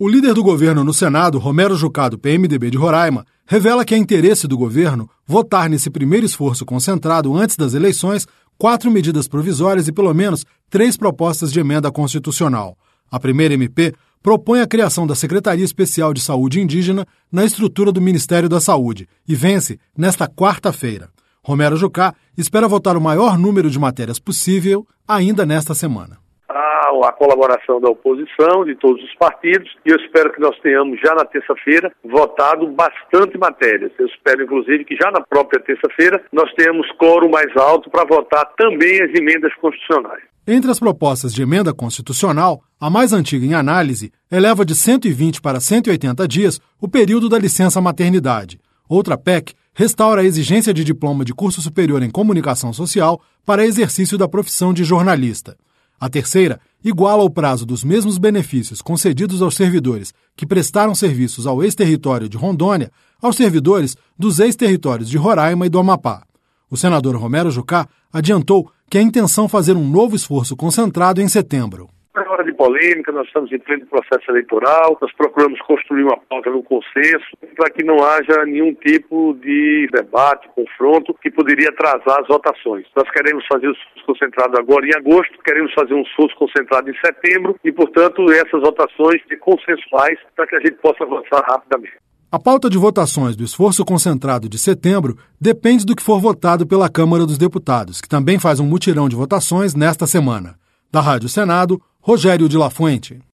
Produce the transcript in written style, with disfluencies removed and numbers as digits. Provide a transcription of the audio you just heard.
O líder do governo no Senado, Romero Jucá, do PMDB de Roraima, revela que é interesse do governo votar nesse primeiro esforço concentrado antes das eleições 4 medidas provisórias e pelo menos 3 propostas de emenda constitucional. A primeira MP propõe a criação da Secretaria Especial de Saúde Indígena na estrutura do Ministério da Saúde e vence nesta quarta-feira. Romero Jucá espera votar o maior número de matérias possível ainda nesta semana. A colaboração da oposição, de todos os partidos, e eu espero que nós tenhamos já na terça-feira votado bastante matérias. Eu espero, inclusive, que já na própria terça-feira nós tenhamos quórum mais alto para votar também as emendas constitucionais. Entre as propostas de emenda constitucional, a mais antiga em análise eleva de 120 para 180 dias o período da licença-maternidade. Outra PEC restaura a exigência de diploma de curso superior em comunicação social para exercício da profissão de jornalista. A terceira iguala o prazo dos mesmos benefícios concedidos aos servidores que prestaram serviços ao ex-território de Rondônia aos servidores dos ex-territórios de Roraima e do Amapá. O senador Romero Jucá adiantou que é intenção fazer um novo esforço concentrado em setembro. É hora de polêmica, nós estamos em pleno processo eleitoral, nós procuramos construir uma pauta no consenso para que não haja nenhum tipo de debate, confronto que poderia atrasar as votações. Nós queremos fazer o esforço concentrado agora em agosto, queremos fazer um esforço concentrado em setembro e, portanto, essas votações consensuais para que a gente possa avançar rapidamente. A pauta de votações do esforço concentrado de setembro depende do que for votado pela Câmara dos Deputados, que também faz um mutirão de votações nesta semana. Da Rádio Senado, Rogério de La Fuente.